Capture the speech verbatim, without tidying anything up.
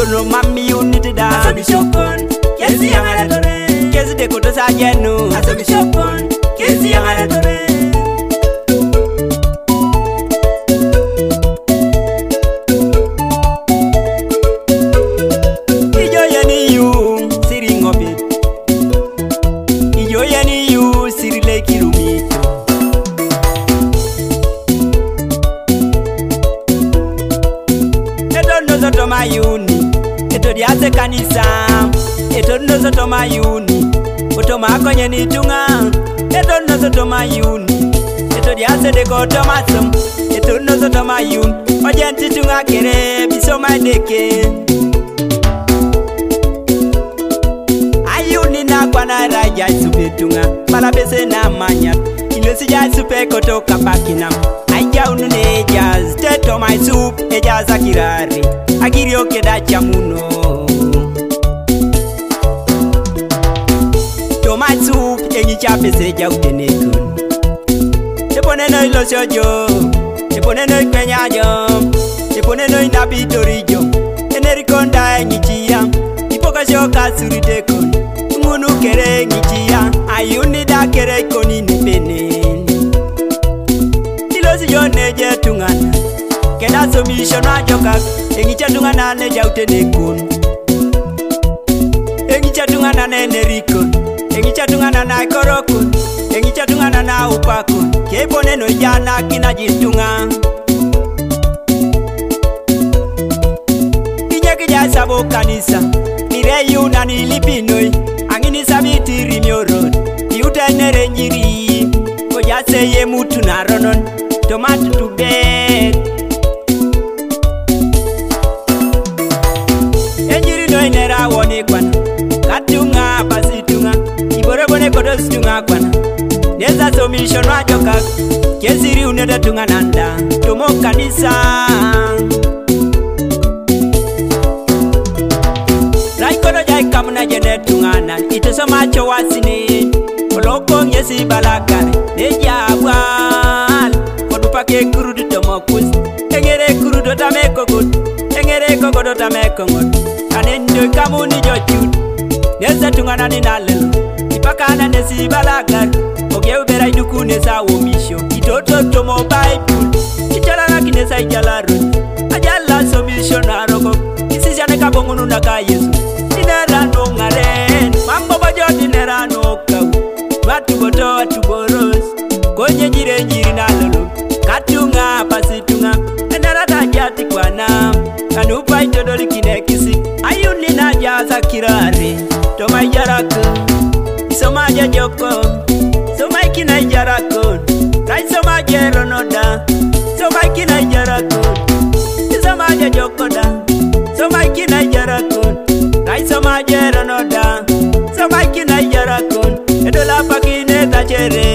no mami unity da. Asomi shopon, kesi yangara tore. Kesi de koto sa jenu. Asomi shopon, kesi yangara tore. Ijo yeni yu siri ngobit. Ijo yeni yu siri le kilomito. Eto nozo to mayuni. Eto diase kanisa. Eto nozo to mayuni. Oto makonye ni tunga. Eto nozo to mayuni. Eto diase de koto masum. Eto nozo to mayuni. Ojenti tunga kere biso madeke. Ayuni na kwana raja supe tunga. Malapese na manya. Ilosi ja supe koto kapakina. Aija unu ne jazz. Teto my soup. Eja zakirari. Agiri oke da chamuno. My soup, enyi chape seja utenekun. Chepone no ilo sojo, chepone no ikwenya jo, chepone no inabitori jo. Enerikonda enyi chia, ipoka shoka suritekun. Ngunu kere enyi chia, ayuni da kere koni nipenen. Tilo si jo neje tungana, keda somisho na joka, enyi cha tungana neja utenekun. Enyi cha tungana nenerikun. Engi chatungana na korokun, engi chatungana na upakun. Kepone no jana kina jitunga. Kija kija sabo kanisa, nire yuna nilipinoi. Angini sabiti rimyorod, yuta nere njiri. Koja seye mutu na ronon, tomatu to bed. Enjiri no inera wone kwana, katunga pasitunga. Iborebone kodo situnga kwana. Neza somisho nwa joka. Kesiri unede tunga nanda. Tomo kanisa. Raikodo jai kamuna jene tunga nan. Ito somacho wasini. Oloko nyesi balakari. Neja wal. Kodupa ke kurudu tomo kus. Engere kurudu tameko good. Engere kokodo tameko ngot. Kanendo kamuni jochut. Neza tunga nani nalelo. Ipakana nesi balagar. Oge ubera iduku nesa womisho. Itoto tomo Bible. Ichala na kinesa ijalarun. Ajala somisho na rogo. Isisya neka bongunu naka Yesu. Dinera no ngaren. Mambo bajo dinera no kau. Watu boto watu boros. Konye njire njiri na lolo. Katunga pasitunga. Enera tajati kwa na. Kanupa itodoli kinekisi. Ayuni na jaza kirare. Toma ijarako. Somaje joko, somai na ijarako. Kai somaje ronoda, somai na ijarako. Somaje joko da, somai na ijarako. Kai somaje ronoda, somai na ijarako. Edola pakine tachere.